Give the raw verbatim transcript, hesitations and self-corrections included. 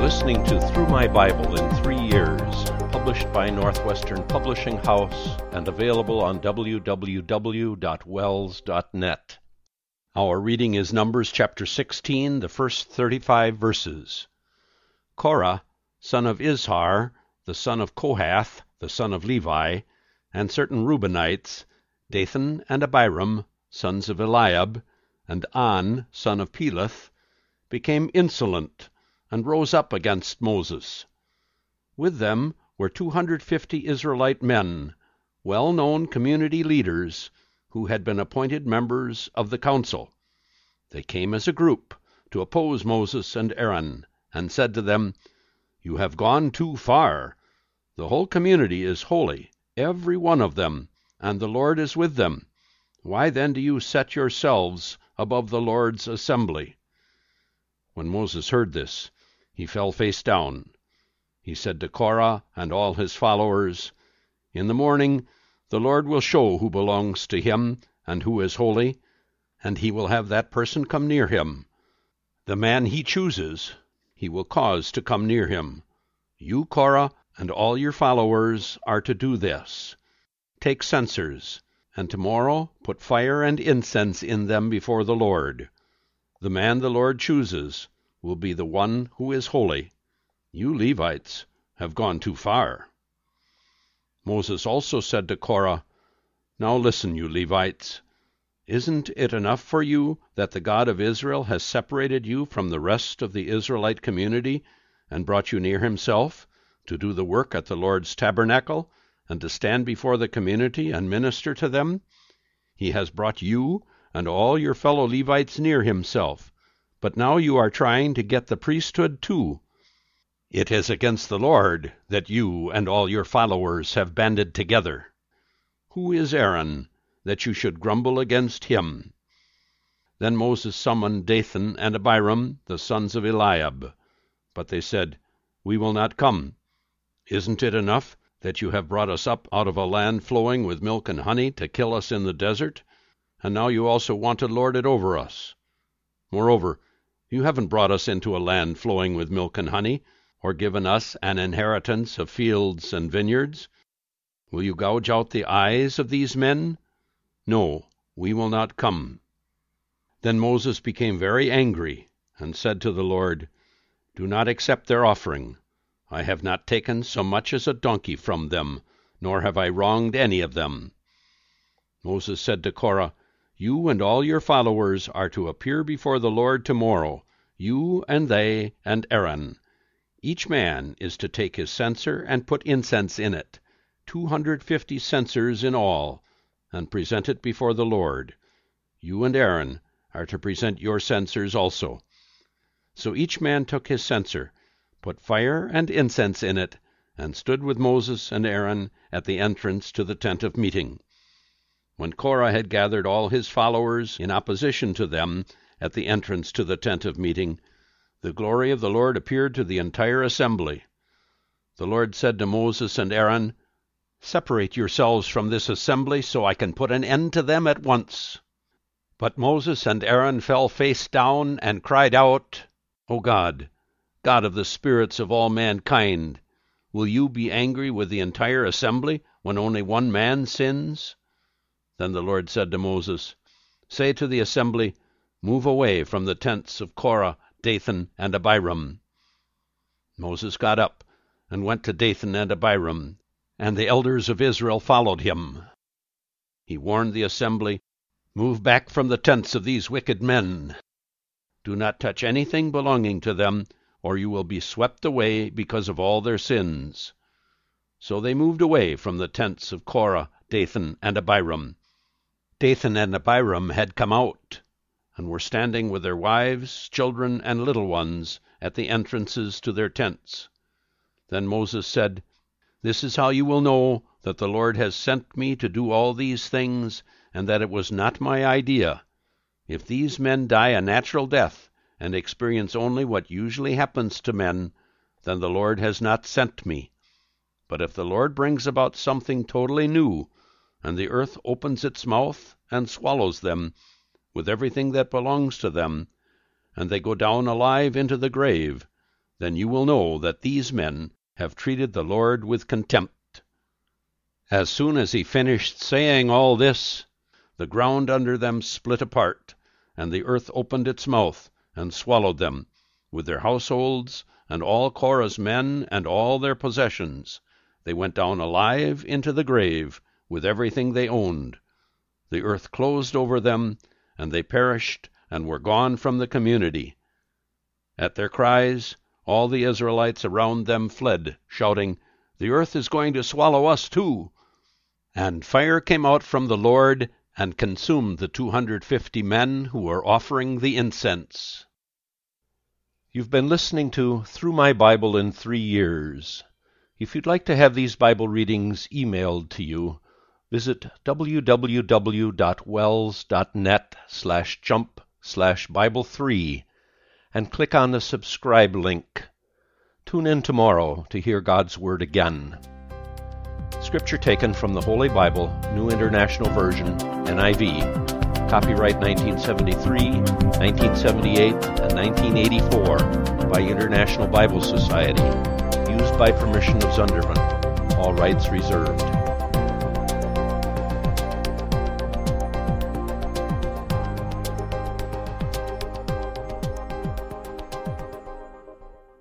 listening to Through My Bible in Three Years, published by Northwestern Publishing House and available on w w w dot wells dot net. Our reading is Numbers chapter sixteen, the first thirty-five verses. Korah, son of Izhar, the son of Kohath, the son of Levi, and certain Reubenites, Dathan and Abiram, sons of Eliab, and On, son of Peleth, became insolent, and rose up against Moses. With them were two hundred fifty Israelite men, well-known community leaders, who had been appointed members of the council. They came as a group to oppose Moses and Aaron, and said to them, "You have gone too far. The whole community is holy, every one of them, and the Lord is with them. Why then do you set yourselves above the Lord's assembly?" When Moses heard this, he fell face down. He said to Korah and all his followers, "In the morning the Lord will show who belongs to him and who is holy, and he will have that person come near him. The man he chooses he will cause to come near him. You, Korah, and all your followers are to do this. Take censers, and tomorrow put fire and incense in them before the Lord. The man the Lord chooses will be the one who is holy. You Levites have gone too far." Moses also said to Korah, "Now listen, you Levites. Isn't it enough for you that the God of Israel has separated you from the rest of the Israelite community and brought you near himself to do the work at the Lord's tabernacle and to stand before the community and minister to them? He has brought you and all your fellow Levites near himself, but now you are trying to get the priesthood too. It is against the Lord that you and all your followers have banded together. Who is Aaron, that you should grumble against him?" Then Moses summoned Dathan and Abiram, the sons of Eliab. But they said, "We will not come. Isn't it enough that you have brought us up out of a land flowing with milk and honey to kill us in the desert? And now you also want to lord it over us. Moreover, you haven't brought us into a land flowing with milk and honey, or given us an inheritance of fields and vineyards. Will you gouge out the eyes of these men? No, we will not come." Then Moses became very angry, and said to the Lord, "Do not accept their offering. I have not taken so much as a donkey from them, nor have I wronged any of them." Moses said to Korah, "You and all your followers are to appear before the Lord tomorrow, you and they and Aaron. Each man is to take his censer and put incense in it, two hundred fifty censers in all, and present it before the Lord. You and Aaron are to present your censers also." So each man took his censer, put fire and incense in it, and stood with Moses and Aaron at the entrance to the tent of meeting. When Korah had gathered all his followers in opposition to them at the entrance to the tent of meeting, the glory of the Lord appeared to the entire assembly. The Lord said to Moses and Aaron, "Separate yourselves from this assembly so I can put an end to them at once." But Moses and Aaron fell face down and cried out, "O God, God of the spirits of all mankind, will you be angry with the entire assembly when only one man sins?" Then the Lord said to Moses, "Say to the assembly, 'Move away from the tents of Korah, Dathan, and Abiram.'" Moses got up and went to Dathan and Abiram, and the elders of Israel followed him. He warned the assembly, "Move back from the tents of these wicked men. Do not touch anything belonging to them, or you will be swept away because of all their sins." So they moved away from the tents of Korah, Dathan, and Abiram. Dathan and Abiram had come out, and were standing with their wives, children, and little ones at the entrances to their tents. Then Moses said, "This is how you will know that the Lord has sent me to do all these things, and that it was not my idea. If these men die a natural death, and experience only what usually happens to men, then the Lord has not sent me. But if the Lord brings about something totally new, and the earth opens its mouth and swallows them, with everything that belongs to them, and they go down alive into the grave, then you will know that these men have treated the Lord with contempt." As soon as he finished saying all this, the ground under them split apart, and the earth opened its mouth and swallowed them, with their households, and all Korah's men, and all their possessions. They went down alive into the grave, with everything they owned. The earth closed over them, and they perished and were gone from the community. At their cries, all the Israelites around them fled, shouting, "The earth is going to swallow us too." And fire came out from the Lord and consumed the two hundred fifty men who were offering the incense. You've been listening to Through My Bible in Three Years. If you'd like to have these Bible readings emailed to you, visit www.wells.net slash jump slash Bible three and click on the subscribe link. Tune in tomorrow to hear God's Word again. Scripture taken from the Holy Bible, New International Version, N I V. Copyright nineteen seventy-three, nineteen seventy-eight, and nineteen eighty-four by International Bible Society. Used by permission of Zunderman. All rights reserved.